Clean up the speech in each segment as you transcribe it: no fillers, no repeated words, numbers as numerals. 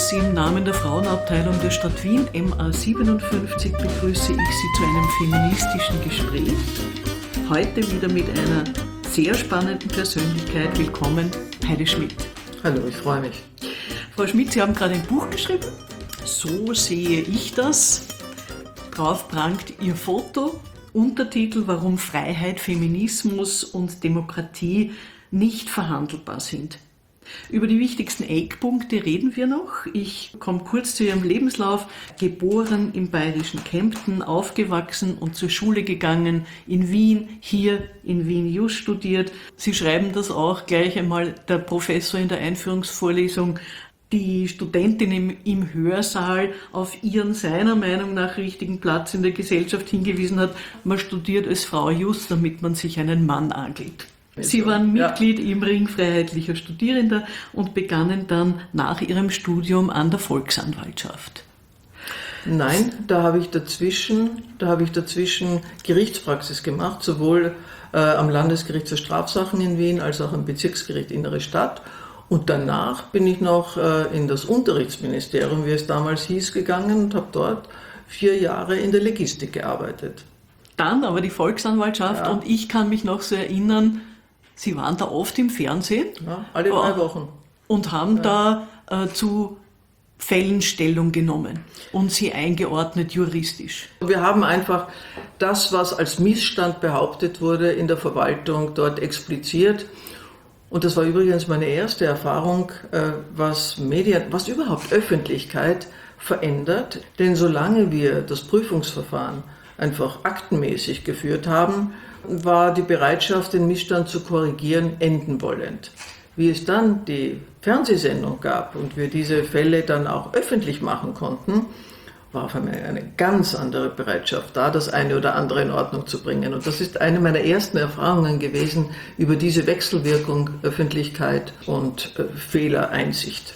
Servus, im Namen der Frauenabteilung der Stadt Wien, MA 57, begrüße ich Sie zu einem feministischen Gespräch. Heute wieder mit einer sehr spannenden Persönlichkeit. Willkommen, Heide Schmidt. Hallo, ich freue mich. Frau Schmidt, Sie haben gerade ein Buch geschrieben. So sehe ich das. Drauf prangt Ihr Foto. Untertitel: Warum Freiheit, Feminismus und Demokratie nicht verhandelbar sind. Über die wichtigsten Eckpunkte reden wir noch. Ich komme kurz zu Ihrem Lebenslauf. Geboren im bayerischen Kempten, aufgewachsen und zur Schule gegangen in Wien, hier in Wien Jus studiert. Sie schreiben das auch gleich einmal, der Professor in der Einführungsvorlesung, die Studentin im Hörsaal auf ihren seiner Meinung nach richtigen Platz in der Gesellschaft hingewiesen hat. Man studiert als Frau just, damit man sich einen Mann angelt. Sie waren Mitglied im Ring Freiheitlicher Studierender und begannen dann nach Ihrem Studium an der Volksanwaltschaft. Nein, da habe ich dazwischen Gerichtspraxis gemacht, sowohl am Landesgericht für Strafsachen in Wien als auch am Bezirksgericht Innere Stadt. Und danach bin ich noch in das Unterrichtsministerium, wie es damals hieß, gegangen und habe dort 4 Jahre in der Legistik gearbeitet. Dann aber die Volksanwaltschaft, und ich kann mich noch so erinnern, Sie waren da oft im Fernsehen. Ja, alle 3 Wochen. Und haben da zu Fällen Stellung genommen und sie eingeordnet juristisch. Wir haben einfach das, was als Missstand behauptet wurde, in der Verwaltung dort expliziert. Und das war übrigens meine erste Erfahrung, was überhaupt Öffentlichkeit verändert. Denn solange wir das Prüfungsverfahren einfach aktenmäßig geführt haben, war die Bereitschaft, den Missstand zu korrigieren, enden wollend. Wie es dann die Fernsehsendung gab und wir diese Fälle dann auch öffentlich machen konnten, war auf einmal eine ganz andere Bereitschaft da, das eine oder andere in Ordnung zu bringen. Und das ist eine meiner ersten Erfahrungen gewesen über diese Wechselwirkung Öffentlichkeit und Fehlereinsicht.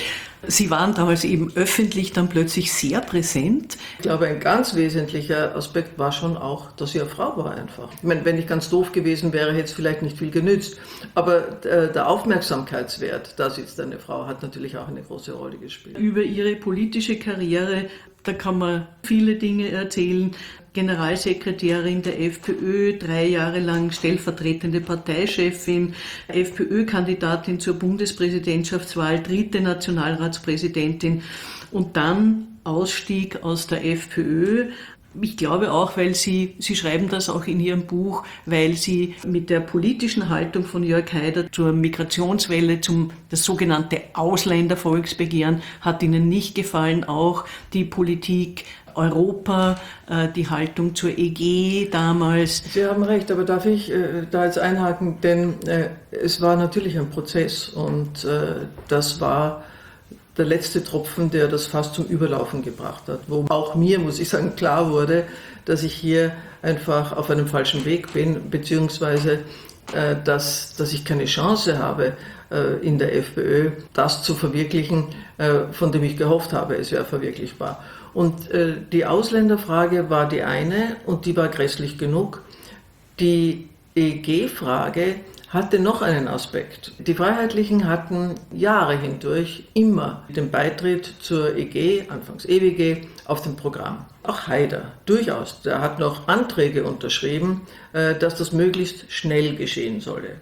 Sie waren damals eben öffentlich dann plötzlich sehr präsent. Ich glaube, ein ganz wesentlicher Aspekt war schon auch, dass sie eine Frau war einfach. Ich meine, wenn ich ganz doof gewesen wäre, hätte es vielleicht nicht viel genützt. Aber der Aufmerksamkeitswert, da sitzt eine Frau, hat natürlich auch eine große Rolle gespielt. Über Ihre politische Karriere, da kann man viele Dinge erzählen. Generalsekretärin der FPÖ, 3 Jahre lang stellvertretende Parteichefin, FPÖ-Kandidatin zur Bundespräsidentschaftswahl, 3. Nationalratspräsidentin und dann Ausstieg aus der FPÖ. Ich glaube auch, weil Sie schreiben das auch in Ihrem Buch, weil Sie mit der politischen Haltung von Jörg Haider zur Migrationswelle, das sogenannte Ausländervolksbegehren, hat Ihnen nicht gefallen, auch die Politik Europa, die Haltung zur EG damals. Sie haben recht, aber darf ich da jetzt einhaken, denn es war natürlich ein Prozess und das war der letzte Tropfen, der das fast zum Überlaufen gebracht hat, wo auch mir, muss ich sagen, klar wurde, dass ich hier einfach auf einem falschen Weg bin, beziehungsweise dass ich keine Chance habe, in der FPÖ das zu verwirklichen, von dem ich gehofft habe, es wäre verwirklichbar. Und die Ausländerfrage war die eine und die war grässlich genug. Die EG-Frage hatte noch einen Aspekt. Die Freiheitlichen hatten Jahre hindurch immer den Beitritt zur EG, anfangs EWG, auf dem Programm. Auch Haider, durchaus. Der hat noch Anträge unterschrieben, dass das möglichst schnell geschehen solle.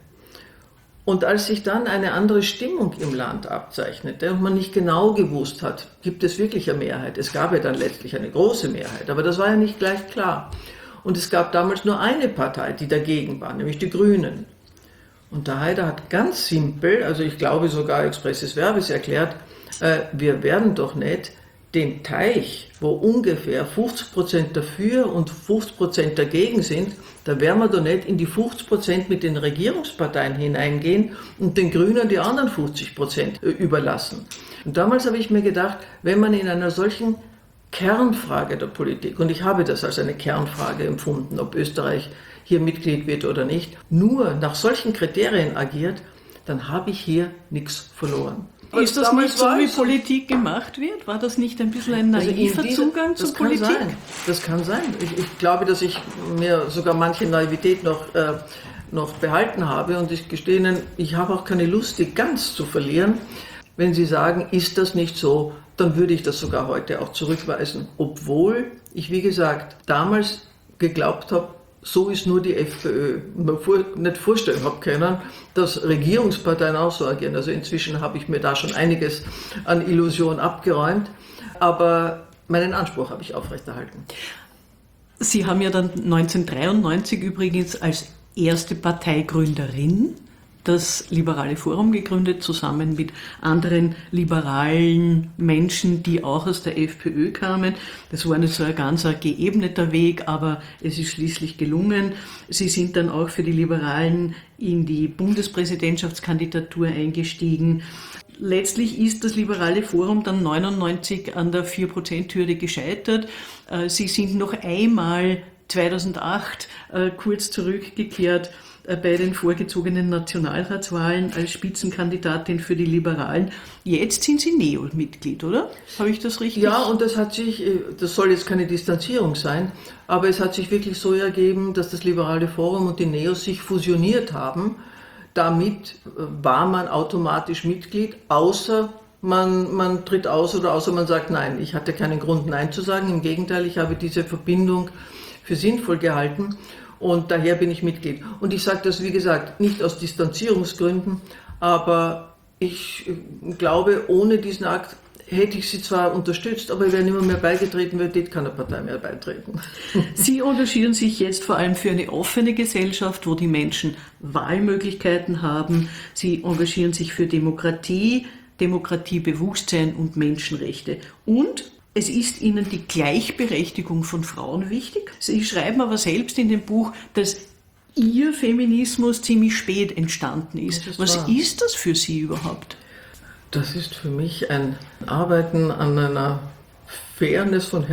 Und als sich dann eine andere Stimmung im Land abzeichnete und man nicht genau gewusst hat, gibt es wirklich eine Mehrheit? Es gab ja dann letztlich eine große Mehrheit, aber das war ja nicht gleich klar. Und es gab damals nur eine Partei, die dagegen war, nämlich die Grünen. Und der Haider hat ganz simpel, also ich glaube sogar expressis verbis erklärt, wir werden doch nicht den Teich, wo ungefähr 50% dafür und 50% dagegen sind, da werden wir doch nicht in die 50% mit den Regierungsparteien hineingehen und den Grünen die anderen 50% überlassen. Und damals habe ich mir gedacht, wenn man in einer solchen Kernfrage der Politik, und ich habe das als eine Kernfrage empfunden, ob Österreich hier Mitglied wird oder nicht, nur nach solchen Kriterien agiert, dann habe ich hier nichts verloren. Ist das nicht so, wie Politik gemacht wird? War das nicht ein bisschen ein naiver Zugang zur Politik? Das kann sein. Ich glaube, dass ich mir sogar manche Naivität noch behalten habe und ich gestehe Ihnen, ich habe auch keine Lust, die ganz zu verlieren, wenn Sie sagen, ist das nicht so, dann würde ich das sogar heute auch zurückweisen. Obwohl ich, wie gesagt, damals geglaubt habe, so ist nur die FPÖ. Man nicht vorstellen habe können, dass Regierungsparteien auch so agieren. Also inzwischen habe ich mir da schon einiges an Illusion abgeräumt. Aber meinen Anspruch habe ich aufrechterhalten. Sie haben ja dann 1993 übrigens als erste Parteigründerin das Liberale Forum gegründet, zusammen mit anderen liberalen Menschen, die auch aus der FPÖ kamen. Das war nicht so ein ganz geebneter Weg, aber es ist schließlich gelungen. Sie sind dann auch für die Liberalen in die Bundespräsidentschaftskandidatur eingestiegen. Letztlich ist das Liberale Forum dann 1999 an der 4%-Hürde gescheitert. Sie sind noch einmal 2008 kurz zurückgekehrt bei den vorgezogenen Nationalratswahlen als Spitzenkandidatin für die Liberalen. Jetzt sind Sie Neo-Mitglied, oder? Habe ich das richtig? Ja, und das soll jetzt keine Distanzierung sein, aber es hat sich wirklich so ergeben, dass das Liberale Forum und die Neos sich fusioniert haben. Damit war man automatisch Mitglied, außer man tritt aus oder außer man sagt Nein. Ich hatte keinen Grund, Nein zu sagen. Im Gegenteil, ich habe diese Verbindung für sinnvoll gehalten. Und daher bin ich Mitglied. Und ich sage das, wie gesagt, nicht aus Distanzierungsgründen, aber ich glaube, ohne diesen Akt hätte ich sie zwar unterstützt, aber ich wäre nicht mehr beigetreten, weil dort keine Partei mehr beitreten. Sie engagieren sich jetzt vor allem für eine offene Gesellschaft, wo die Menschen Wahlmöglichkeiten haben. Sie engagieren sich für Demokratie, Demokratiebewusstsein und Menschenrechte. Und es ist Ihnen die Gleichberechtigung von Frauen wichtig. Sie schreiben aber selbst in dem Buch, dass Ihr Feminismus ziemlich spät entstanden ist. Was ist das für Sie überhaupt? Das ist für mich ein Arbeiten an einer Fairness von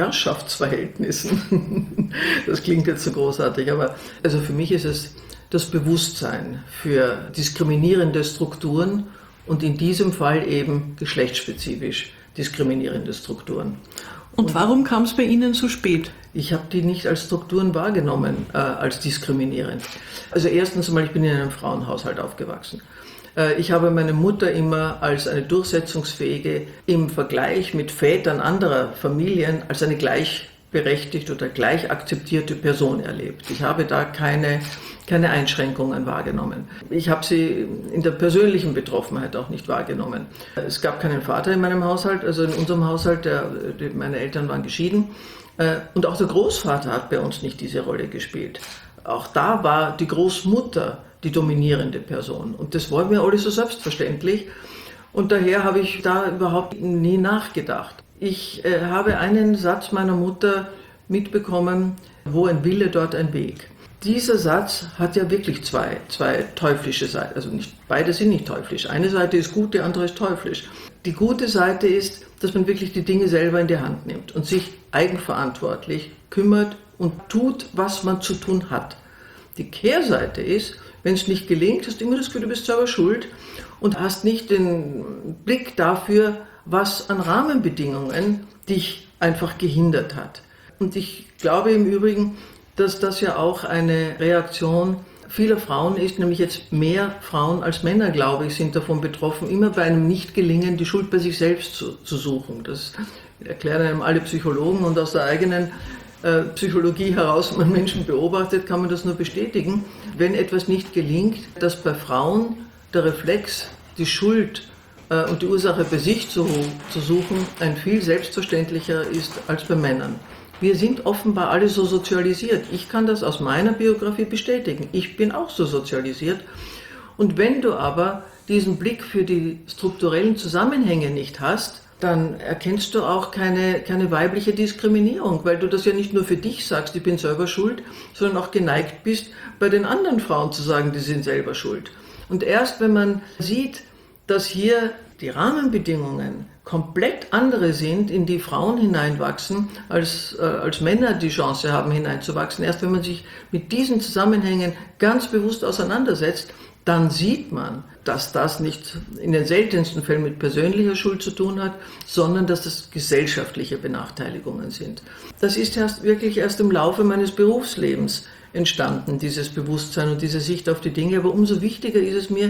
Herrschaftsverhältnissen. Das klingt jetzt so großartig, aber also für mich ist es das Bewusstsein für diskriminierende Strukturen und in diesem Fall eben geschlechtsspezifisch diskriminierende Strukturen. Und warum kam es bei Ihnen so spät? Ich habe die nicht als Strukturen wahrgenommen, als diskriminierend. Also erstens einmal, ich bin in einem Frauenhaushalt aufgewachsen. Ich habe meine Mutter immer als eine durchsetzungsfähige, im Vergleich mit Vätern anderer Familien, als eine gleichberechtigte oder gleich akzeptierte Person erlebt. Ich habe da keine Einschränkungen wahrgenommen. Ich habe sie in der persönlichen Betroffenheit auch nicht wahrgenommen. Es gab keinen Vater in meinem Haushalt, also in unserem Haushalt, meine Eltern waren geschieden. Und auch der Großvater hat bei uns nicht diese Rolle gespielt. Auch da war die Großmutter die dominierende Person. Und das war mir alles so selbstverständlich. Und daher habe ich da überhaupt nie nachgedacht. Ich habe einen Satz meiner Mutter mitbekommen, wo ein Wille, dort ein Weg. Dieser Satz hat ja wirklich zwei teuflische Seiten. Also beide sind nicht teuflisch. Eine Seite ist gut, die andere ist teuflisch. Die gute Seite ist, dass man wirklich die Dinge selber in die Hand nimmt und sich eigenverantwortlich kümmert und tut, was man zu tun hat. Die Kehrseite ist, wenn es nicht gelingt, hast du immer das Gefühl, du bist selber schuld und hast nicht den Blick dafür, was an Rahmenbedingungen dich einfach gehindert hat. Und ich glaube im Übrigen, dass das ja auch eine Reaktion vieler Frauen ist, nämlich jetzt mehr Frauen als Männer, glaube ich, sind davon betroffen, immer bei einem Nicht-Gelingen die Schuld bei sich selbst zu suchen. Das erklären einem alle Psychologen und aus der eigenen Psychologie heraus, wenn man Menschen beobachtet, kann man das nur bestätigen. Wenn etwas nicht gelingt, dass bei Frauen der Reflex, die Schuld und die Ursache bei sich zu suchen, ein viel selbstverständlicher ist als bei Männern. Wir sind offenbar alle so sozialisiert. Ich kann das aus meiner Biografie bestätigen. Ich bin auch so sozialisiert. Und wenn du aber diesen Blick für die strukturellen Zusammenhänge nicht hast, dann erkennst du auch keine weibliche Diskriminierung, weil du das ja nicht nur für dich sagst, ich bin selber schuld, sondern auch geneigt bist, bei den anderen Frauen zu sagen, die sind selber schuld. Und erst wenn man sieht, dass hier die Rahmenbedingungen komplett andere sind, in die Frauen hineinwachsen, als Männer die Chance haben, hineinzuwachsen, erst wenn man sich mit diesen Zusammenhängen ganz bewusst auseinandersetzt, dann sieht man, dass das nicht in den seltensten Fällen mit persönlicher Schuld zu tun hat, sondern dass das gesellschaftliche Benachteiligungen sind. Das ist wirklich erst im Laufe meines Berufslebens entstanden, dieses Bewusstsein und diese Sicht auf die Dinge. Aber umso wichtiger ist es mir,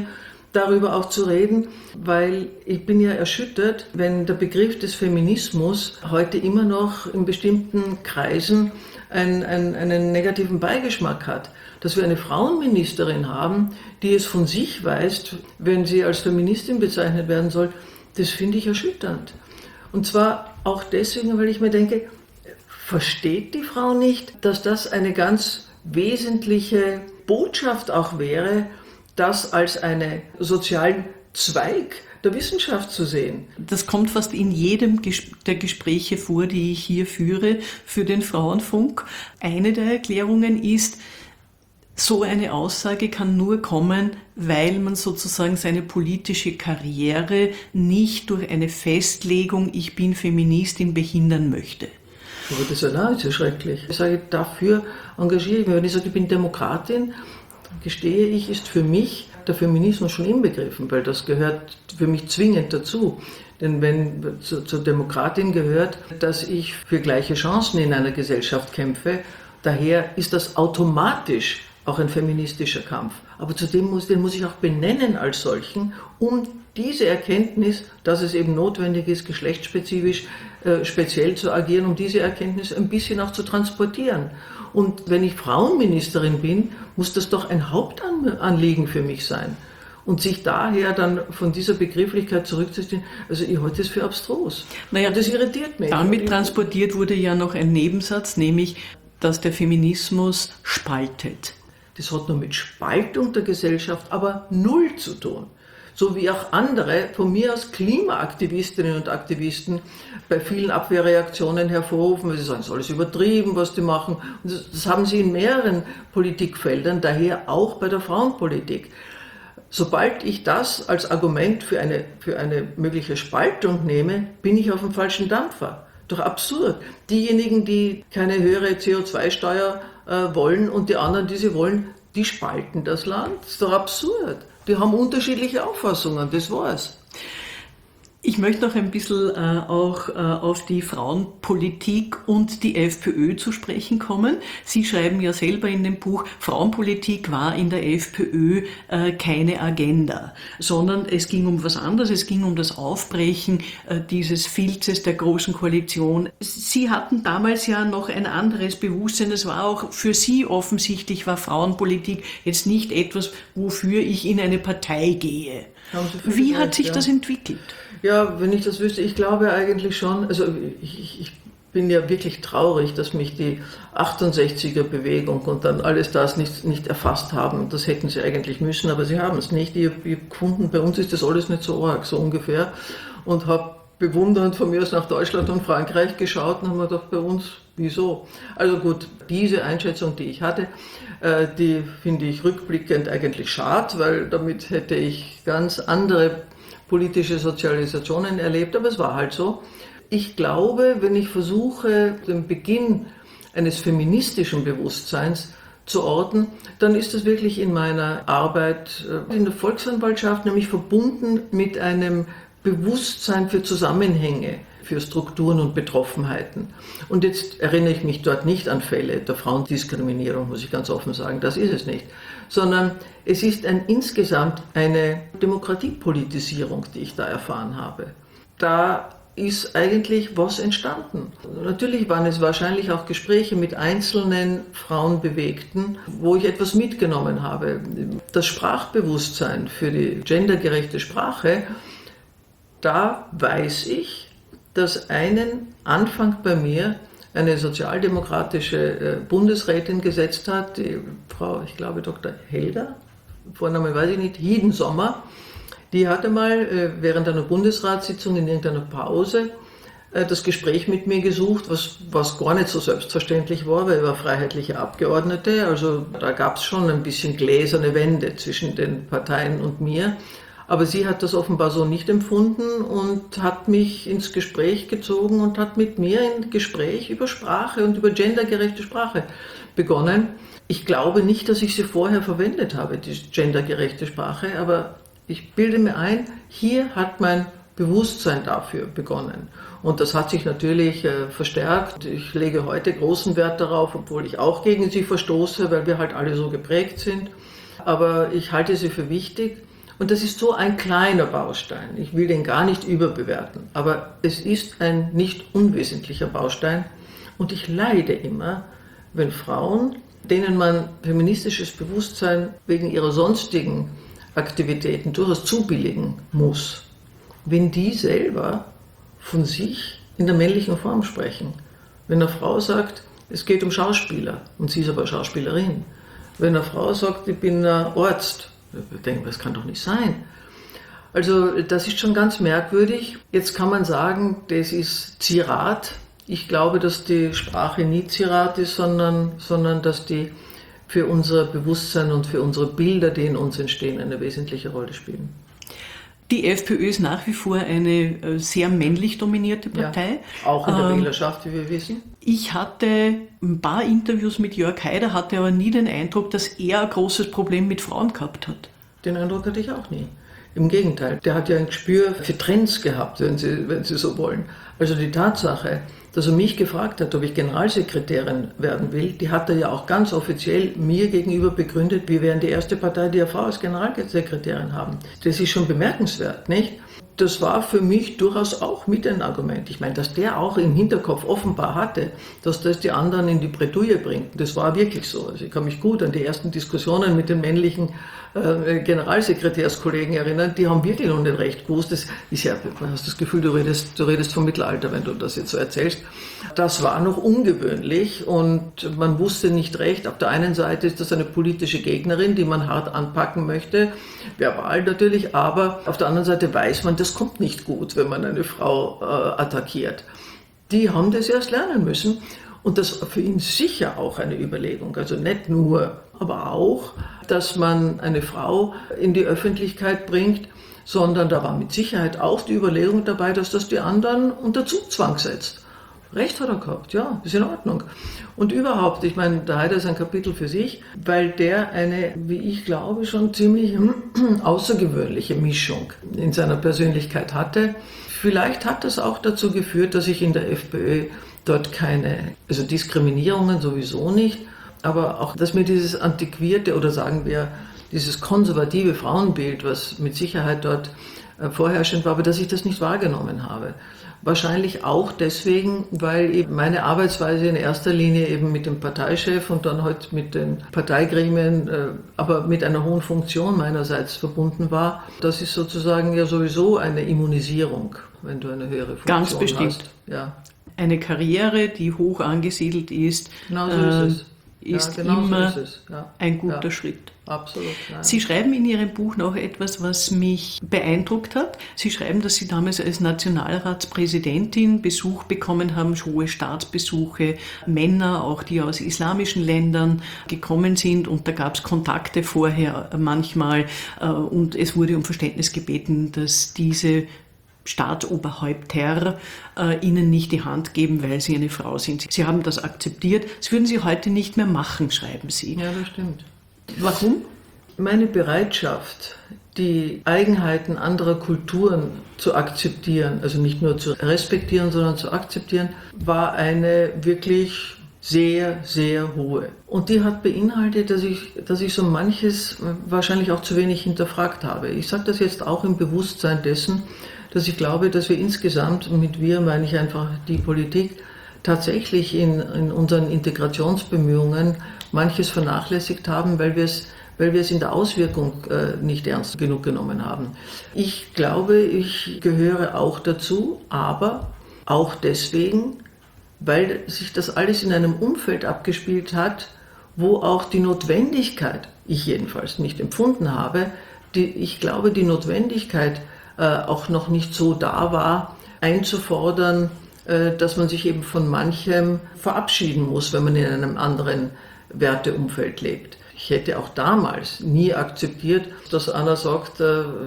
darüber auch zu reden, weil ich bin ja erschüttert, wenn der Begriff des Feminismus heute immer noch in bestimmten Kreisen einen negativen Beigeschmack hat. Dass wir eine Frauenministerin haben, die es von sich weist, wenn sie als Feministin bezeichnet werden soll, das finde ich erschütternd. Und zwar auch deswegen, weil ich mir denke, versteht die Frau nicht, dass das eine ganz wesentliche Botschaft auch wäre, das als einen sozialen Zweig der Wissenschaft zu sehen. Das kommt fast in jedem der Gespräche vor, die ich hier führe für den Frauenfunk. Eine der Erklärungen ist, so eine Aussage kann nur kommen, weil man sozusagen seine politische Karriere nicht durch eine Festlegung, ich bin Feministin, behindern möchte. Aber das ist ja nahezu schrecklich. Ich sage, dafür engagiere ich mich. Wenn ich sage, ich bin Demokratin, gestehe ich, ist für mich der Feminismus schon inbegriffen, weil das gehört für mich zwingend dazu. Denn wenn zur Demokratin gehört, dass ich für gleiche Chancen in einer Gesellschaft kämpfe, daher ist das automatisch auch ein feministischer Kampf. Aber den muss ich auch benennen als solchen, um diese Erkenntnis, dass es eben notwendig ist, geschlechtsspezifisch speziell zu agieren, um diese Erkenntnis ein bisschen auch zu transportieren. Und wenn ich Frauenministerin bin, muss das doch ein Hauptanliegen für mich sein. Und sich daher dann von dieser Begrifflichkeit zurückzuziehen, also ich halte das für abstrus. Naja, das irritiert mich. Damit transportiert wurde ja noch ein Nebensatz, nämlich, dass der Feminismus spaltet. Das hat nur mit Spaltung der Gesellschaft aber null zu tun. So wie auch andere, von mir aus Klimaaktivistinnen und Aktivisten, bei vielen Abwehrreaktionen hervorrufen, weil sie sagen, es ist alles übertrieben, was die machen. Und das haben sie in mehreren Politikfeldern, daher auch bei der Frauenpolitik. Sobald ich das als Argument für eine mögliche Spaltung nehme, bin ich auf dem falschen Dampfer. Doch absurd. Diejenigen, die keine höhere CO2-Steuer wollen und die anderen, die sie wollen, die spalten das Land. Das ist doch absurd. Die haben unterschiedliche Auffassungen, das war's. Ich möchte noch ein bisschen auch auf die Frauenpolitik und die FPÖ zu sprechen kommen. Sie schreiben ja selber in dem Buch, Frauenpolitik war in der FPÖ keine Agenda, sondern es ging um was anderes, es ging um das Aufbrechen dieses Filzes der Großen Koalition. Sie hatten damals ja noch ein anderes Bewusstsein, es war auch für Sie offensichtlich, war Frauenpolitik jetzt nicht etwas, wofür ich in eine Partei gehe. Wie hat sich das entwickelt? Ja, wenn ich das wüsste, ich glaube eigentlich schon, also ich bin ja wirklich traurig, dass mich die 68er-Bewegung und dann alles das nicht erfasst haben. Das hätten sie eigentlich müssen, aber sie haben es nicht. Ich habe gefunden, bei uns ist das alles nicht so arg, so ungefähr. Und habe bewundernd von mir aus nach Deutschland und Frankreich geschaut und habe mir gedacht, bei uns, wieso? Also gut, diese Einschätzung, die ich hatte, die finde ich rückblickend eigentlich schade, weil damit hätte ich ganz andere politische Sozialisationen erlebt, aber es war halt so. Ich glaube, wenn ich versuche, den Beginn eines feministischen Bewusstseins zu orten, dann ist das wirklich in meiner Arbeit in der Volksanwaltschaft, nämlich verbunden mit einem Bewusstsein für Zusammenhänge, für Strukturen und Betroffenheiten. Und jetzt erinnere ich mich dort nicht an Fälle der Frauendiskriminierung, muss ich ganz offen sagen, das ist es nicht, sondern es ist insgesamt eine Demokratiepolitisierung, die ich da erfahren habe. Da ist eigentlich was entstanden. Natürlich waren es wahrscheinlich auch Gespräche mit einzelnen Frauenbewegten, wo ich etwas mitgenommen habe. Das Sprachbewusstsein für die gendergerechte Sprache, da weiß ich, dass einen Anfang bei mir eine sozialdemokratische Bundesrätin gesetzt hat, die Frau, ich glaube Dr. Helder, Vorname weiß ich nicht, Hiedensommer, die hatte mal während einer Bundesratssitzung in irgendeiner Pause das Gespräch mit mir gesucht, was gar nicht so selbstverständlich war, weil ich war freiheitliche Abgeordnete, also da gab es schon ein bisschen gläserne Wände zwischen den Parteien und mir. Aber sie hat das offenbar so nicht empfunden und hat mich ins Gespräch gezogen und hat mit mir ein Gespräch über Sprache und über gendergerechte Sprache begonnen. Ich glaube nicht, dass ich sie vorher verwendet habe, die gendergerechte Sprache, aber ich bilde mir ein, hier hat mein Bewusstsein dafür begonnen. Und das hat sich natürlich verstärkt. Ich lege heute großen Wert darauf, obwohl ich auch gegen sie verstoße, weil wir halt alle so geprägt sind. Aber ich halte sie für wichtig. Und das ist so ein kleiner Baustein. Ich will den gar nicht überbewerten, aber es ist ein nicht unwesentlicher Baustein. Und ich leide immer, wenn Frauen, denen man feministisches Bewusstsein wegen ihrer sonstigen Aktivitäten durchaus zubilligen muss, wenn die selber von sich in der männlichen Form sprechen. Wenn eine Frau sagt, es geht um Schauspieler und sie ist aber Schauspielerin. Wenn eine Frau sagt, ich bin ein Arzt, ich denke, das kann doch nicht sein. Also das ist schon ganz merkwürdig. Jetzt kann man sagen, das ist Zierat. Ich glaube, dass die Sprache nie Zierat ist, sondern dass die für unser Bewusstsein und für unsere Bilder, die in uns entstehen, eine wesentliche Rolle spielen. Die FPÖ ist nach wie vor eine sehr männlich dominierte Partei. Ja, auch in der Wählerschaft, wie wir wissen. Ich hatte ein paar Interviews mit Jörg Haider, hatte aber nie den Eindruck, dass er ein großes Problem mit Frauen gehabt hat. Den Eindruck hatte ich auch nie. Im Gegenteil, der hat ja ein Gespür für Trends gehabt, wenn Sie so wollen. Also die Tatsache, dass er mich gefragt hat, ob ich Generalsekretärin werden will, die hat er ja auch ganz offiziell mir gegenüber begründet, wir wären die erste Partei, die eine Frau als Generalsekretärin haben. Das ist schon bemerkenswert, nicht? Das war für mich durchaus auch mit ein Argument. Ich meine, dass der auch im Hinterkopf offenbar hatte, dass das die anderen in die Bredouille bringt. Das war wirklich so. Also ich kann mich gut an die ersten Diskussionen mit den männlichen Generalsekretärskollegen erinnern. Die haben wirklich noch nicht recht gewusst. Das ist ja, man hast das Gefühl, du redest vom Mittelalter, wenn du das jetzt so erzählst. Das war noch ungewöhnlich und man wusste nicht recht. Auf der einen Seite ist das eine politische Gegnerin, die man hart anpacken möchte, verbal natürlich, aber auf der anderen Seite weiß man, das kommt nicht gut, wenn man eine Frau attackiert. Die haben das erst lernen müssen und das war für ihn sicher auch eine Überlegung, also nicht nur, aber auch, dass man eine Frau in die Öffentlichkeit bringt, sondern da war mit Sicherheit auch die Überlegung dabei, dass das die anderen unter Zugzwang setzt. Recht hat er gehabt, ja, ist in Ordnung. Und überhaupt, ich meine, der Haider ist ein Kapitel für sich, weil der eine, wie ich glaube, schon ziemlich außergewöhnliche Mischung in seiner Persönlichkeit hatte. Vielleicht hat das auch dazu geführt, dass ich in der FPÖ dort also Diskriminierungen sowieso nicht, aber auch, dass mir dieses antiquierte oder sagen wir, dieses konservative Frauenbild, was mit Sicherheit dort vorherrschend war, aber dass ich das nicht wahrgenommen habe. Wahrscheinlich auch deswegen, weil eben meine Arbeitsweise in erster Linie eben mit dem Parteichef und dann halt mit den Parteigremien, aber mit einer hohen Funktion meinerseits verbunden war. Das ist sozusagen ja sowieso eine Immunisierung, wenn du eine höhere Funktion hast. Ganz bestimmt. Ja. Eine Karriere, die hoch angesiedelt ist, genau so ist es. Ist ja, genau immer so ist es. Ja. ein guter Schritt. Absolut. Nein. Sie schreiben in Ihrem Buch noch etwas, was mich beeindruckt hat. Sie schreiben, dass Sie damals als Nationalratspräsidentin Besuch bekommen haben, hohe Staatsbesuche, Männer, auch die aus islamischen Ländern gekommen sind. Und da gab es Kontakte vorher manchmal. Und es wurde um Verständnis gebeten, dass diese Staatsoberhäupter Ihnen nicht die Hand geben, weil Sie eine Frau sind. Sie haben das akzeptiert. Das würden Sie heute nicht mehr machen, schreiben Sie. Ja, das stimmt. Warum? Meine Bereitschaft, die Eigenheiten anderer Kulturen zu akzeptieren, also nicht nur zu respektieren, sondern zu akzeptieren, war eine wirklich sehr, sehr hohe. Und die hat beinhaltet, dass ich so manches wahrscheinlich auch zu wenig hinterfragt habe. Ich sage das jetzt auch im Bewusstsein dessen, dass ich glaube, dass wir insgesamt, mit wir meine ich einfach die Politik, tatsächlich in unseren Integrationsbemühungen manches vernachlässigt haben, weil wir es in der Auswirkung nicht ernst genug genommen haben. Ich glaube, ich gehöre auch dazu, aber auch deswegen, weil sich das alles in einem Umfeld abgespielt hat, wo auch die Notwendigkeit, ich jedenfalls nicht empfunden habe, ich glaube, die Notwendigkeit auch noch nicht so da war, einzufordern, dass man sich eben von manchem verabschieden muss, wenn man in einem anderen Werteumfeld lebt. Ich hätte auch damals nie akzeptiert, dass einer sagt,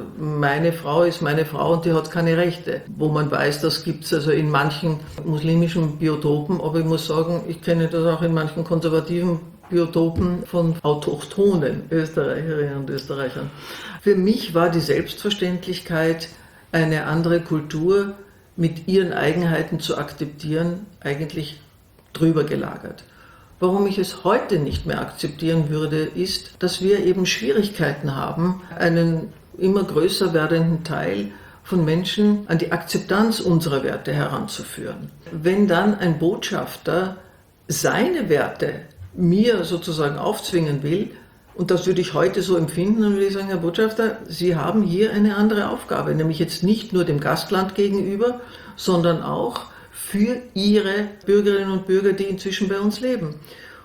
meine Frau ist meine Frau und die hat keine Rechte. Wo man weiß, das gibt es also in manchen muslimischen Biotopen, aber ich muss sagen, ich kenne das auch in manchen konservativen Biotopen von autochthonen Österreicherinnen und Österreichern. Für mich war die Selbstverständlichkeit, eine andere Kultur mit ihren Eigenheiten zu akzeptieren, eigentlich drüber gelagert. Warum ich es heute nicht mehr akzeptieren würde, ist, dass wir eben Schwierigkeiten haben, einen immer größer werdenden Teil von Menschen an die Akzeptanz unserer Werte heranzuführen. Wenn dann ein Botschafter seine Werte mir sozusagen aufzwingen will, und das würde ich heute so empfinden, dann würde ich sagen, Herr Botschafter, Sie haben hier eine andere Aufgabe, nämlich jetzt nicht nur dem Gastland gegenüber, sondern auch für Ihre Bürgerinnen und Bürger, die inzwischen bei uns leben.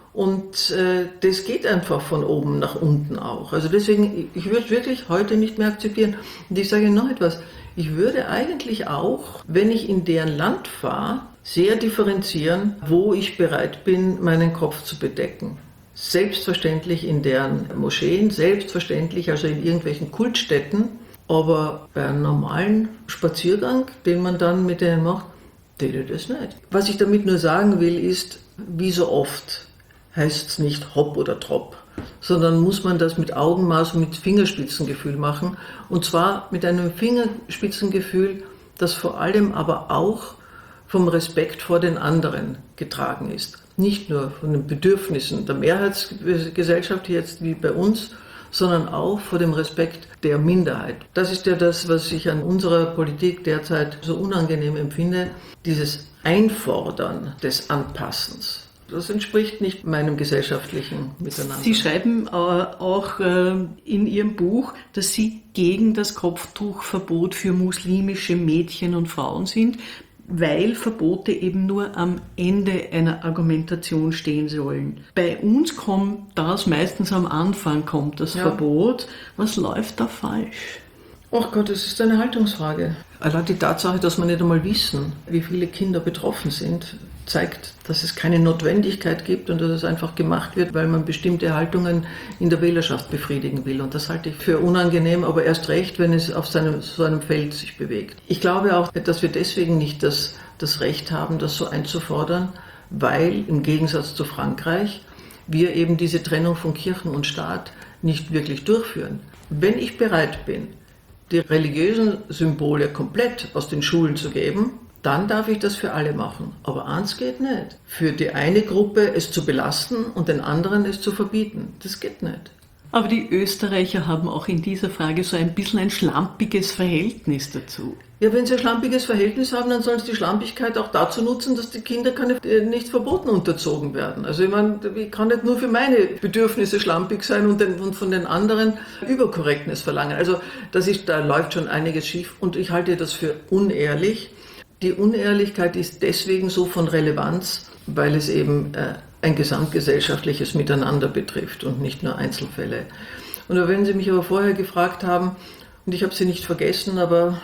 Und das geht einfach von oben nach unten auch. Also deswegen, ich würde es wirklich heute nicht mehr akzeptieren. Und ich sage noch etwas, ich würde eigentlich auch, wenn ich in deren Land fahre, sehr differenzieren, wo ich bereit bin, meinen Kopf zu bedecken. Selbstverständlich in deren Moscheen, selbstverständlich also in irgendwelchen Kultstätten, aber bei einem normalen Spaziergang, den man dann mit denen macht, tut das nicht. Was ich damit nur sagen will, ist, wie so oft heißt es nicht hopp oder trop, sondern muss man das mit Augenmaß und mit Fingerspitzengefühl machen. Und zwar mit einem Fingerspitzengefühl, das vor allem aber auch vom Respekt vor den anderen getragen ist. Nicht nur von den Bedürfnissen der Mehrheitsgesellschaft jetzt wie bei uns, sondern auch vor dem Respekt der Minderheit. Das ist ja das, was ich an unserer Politik derzeit so unangenehm empfinde, dieses Einfordern des Anpassens. Das entspricht nicht meinem gesellschaftlichen Miteinander. Sie schreiben auch in Ihrem Buch, dass Sie gegen das Kopftuchverbot für muslimische Mädchen und Frauen sind, weil Verbote eben nur am Ende einer Argumentation stehen sollen. Bei uns kommt das meistens am Anfang, kommt das Verbot. Was läuft da falsch? Ach Gott, es ist eine Haltungsfrage. Allein die Tatsache, dass wir nicht einmal wissen, wie viele Kinder betroffen sind, zeigt, dass es keine Notwendigkeit gibt und dass es einfach gemacht wird, weil man bestimmte Haltungen in der Wählerschaft befriedigen will. Und das halte ich für unangenehm, aber erst recht, wenn es auf so einem Feld sich bewegt. Ich glaube auch, dass wir deswegen nicht das Recht haben, das so einzufordern, weil im Gegensatz zu Frankreich wir eben diese Trennung von Kirchen und Staat nicht wirklich durchführen. Wenn ich bereit bin, die religiösen Symbole komplett aus den Schulen zu geben, dann darf ich das für alle machen. Aber eins geht nicht. Für die eine Gruppe es zu belasten und den anderen es zu verbieten. Das geht nicht. Aber die Österreicher haben auch in dieser Frage so ein bisschen ein schlampiges Verhältnis dazu. Ja, wenn sie ein schlampiges Verhältnis haben, dann sollen sie die Schlampigkeit auch dazu nutzen, dass die Kinder nicht Verboten unterzogen werden. Also ich meine, ich kann nicht nur für meine Bedürfnisse schlampig sein und von den anderen Überkorrektness verlangen. Also da läuft schon einiges schief und ich halte das für unehrlich. Die Unehrlichkeit ist deswegen so von Relevanz, weil es eben ein gesamtgesellschaftliches Miteinander betrifft und nicht nur Einzelfälle. Und wenn Sie mich aber vorher gefragt haben, und ich habe Sie nicht vergessen, aber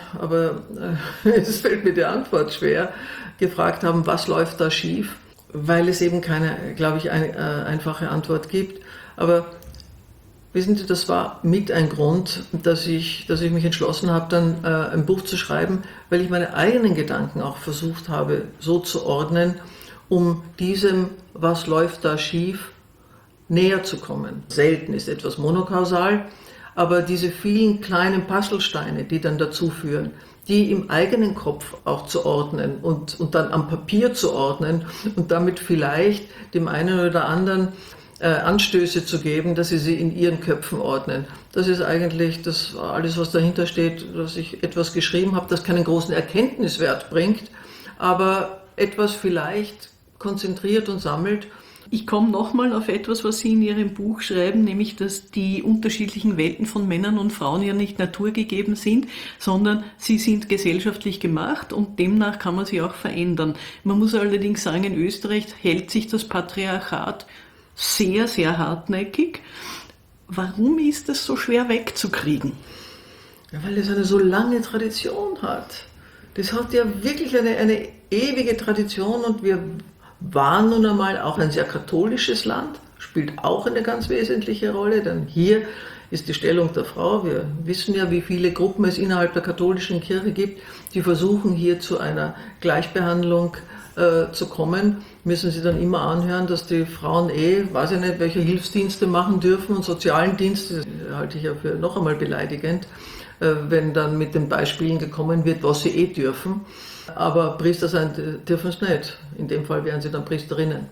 es fällt mir die Antwort schwer, gefragt haben, was läuft da schief, weil es eben keine, glaube ich, einfache Antwort gibt. Aber wissen Sie, das war mit ein Grund, dass ich mich entschlossen habe, dann ein Buch zu schreiben, weil ich meine eigenen Gedanken auch versucht habe, so zu ordnen, um diesem, was läuft da schief, näher zu kommen. Selten ist etwas monokausal, aber diese vielen kleinen Puzzlesteine, die dann dazu führen, die im eigenen Kopf auch zu ordnen und dann am Papier zu ordnen und damit vielleicht dem einen oder anderen Anstöße zu geben, dass sie in ihren Köpfen ordnen. Das ist eigentlich das alles, was dahinter steht, dass ich etwas geschrieben habe, das keinen großen Erkenntniswert bringt, aber etwas vielleicht konzentriert und sammelt. Ich komme nochmal auf etwas, was Sie in Ihrem Buch schreiben, nämlich, dass die unterschiedlichen Welten von Männern und Frauen ja nicht naturgegeben sind, sondern sie sind gesellschaftlich gemacht und demnach kann man sie auch verändern. Man muss allerdings sagen, in Österreich hält sich das Patriarchat sehr, sehr hartnäckig. Warum ist es so schwer wegzukriegen? Ja, weil es eine so lange Tradition hat. Das hat ja wirklich eine ewige Tradition und wir waren nun einmal auch ein sehr katholisches Land, spielt auch eine ganz wesentliche Rolle, denn hier ist die Stellung der Frau. Wir wissen ja, wie viele Gruppen es innerhalb der katholischen Kirche gibt, die versuchen hier zu einer Gleichbehandlung zu kommen, müssen sie dann immer anhören, dass die Frauen weiß ich nicht, welche Hilfsdienste machen dürfen und sozialen Dienste, das halte ich ja für noch einmal beleidigend, wenn dann mit den Beispielen gekommen wird, was sie dürfen. Aber Priester sein dürfen es nicht. In dem Fall wären sie dann Priesterinnen.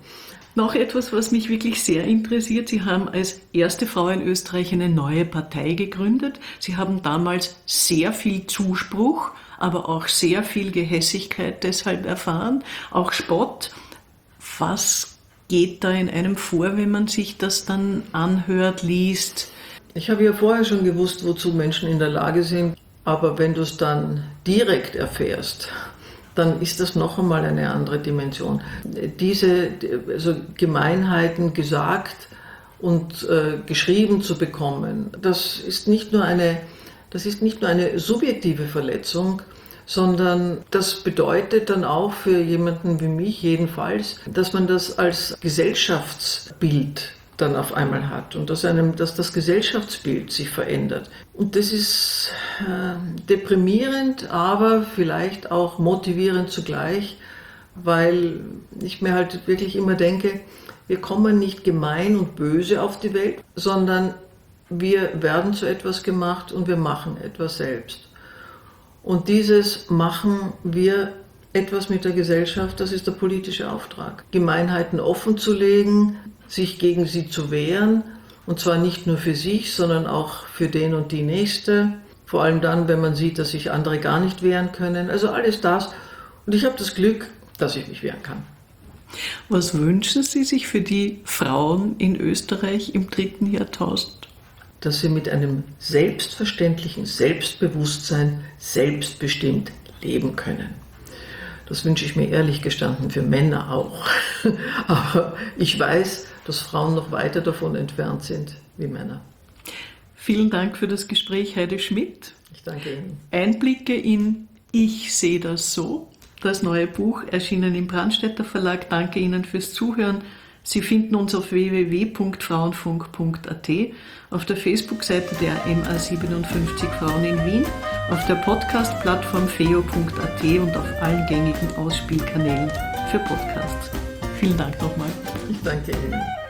Noch etwas, was mich wirklich sehr interessiert. Sie haben als erste Frau in Österreich eine neue Partei gegründet. Sie haben damals sehr viel Zuspruch, aber auch sehr viel Gehässigkeit deshalb erfahren, auch Spott. Was geht da in einem vor, wenn man sich das dann anhört, liest? Ich habe ja vorher schon gewusst, wozu Menschen in der Lage sind, aber wenn du es dann direkt erfährst, dann ist das noch einmal eine andere Dimension. Diese Gemeinheiten gesagt und geschrieben zu bekommen, das ist nicht nur eine subjektive Verletzung, sondern das bedeutet dann auch für jemanden wie mich jedenfalls, dass man das als Gesellschaftsbild dann auf einmal hat und dass das Gesellschaftsbild sich verändert. Und das ist deprimierend, aber vielleicht auch motivierend zugleich, weil ich mir halt wirklich immer denke, wir kommen nicht gemein und böse auf die Welt, sondern wir werden zu etwas gemacht und wir machen etwas selbst. Und dieses machen wir etwas mit der Gesellschaft, das ist der politische Auftrag. Gemeinheiten offenzulegen, sich gegen sie zu wehren, und zwar nicht nur für sich, sondern auch für den und die Nächste. Vor allem dann, wenn man sieht, dass sich andere gar nicht wehren können. Also alles das. Und ich habe das Glück, dass ich mich wehren kann. Was wünschen Sie sich für die Frauen in Österreich im 3. Jahrtausend? Dass sie mit einem selbstverständlichen Selbstbewusstsein selbstbestimmt leben können. Das wünsche ich mir ehrlich gestanden für Männer auch. Aber ich weiß, dass Frauen noch weiter davon entfernt sind wie Männer. Vielen Dank für das Gespräch, Heide Schmidt. Ich danke Ihnen. Einblicke in Ich sehe das so, das neue Buch, erschienen im Brandstätter Verlag. Danke Ihnen fürs Zuhören. Sie finden uns auf www.frauenfunk.at, auf der Facebook-Seite der MA57 Frauen in Wien, auf der Podcast-Plattform feo.at und auf allen gängigen Ausspielkanälen für Podcasts. Vielen Dank nochmal. Ich danke Ihnen.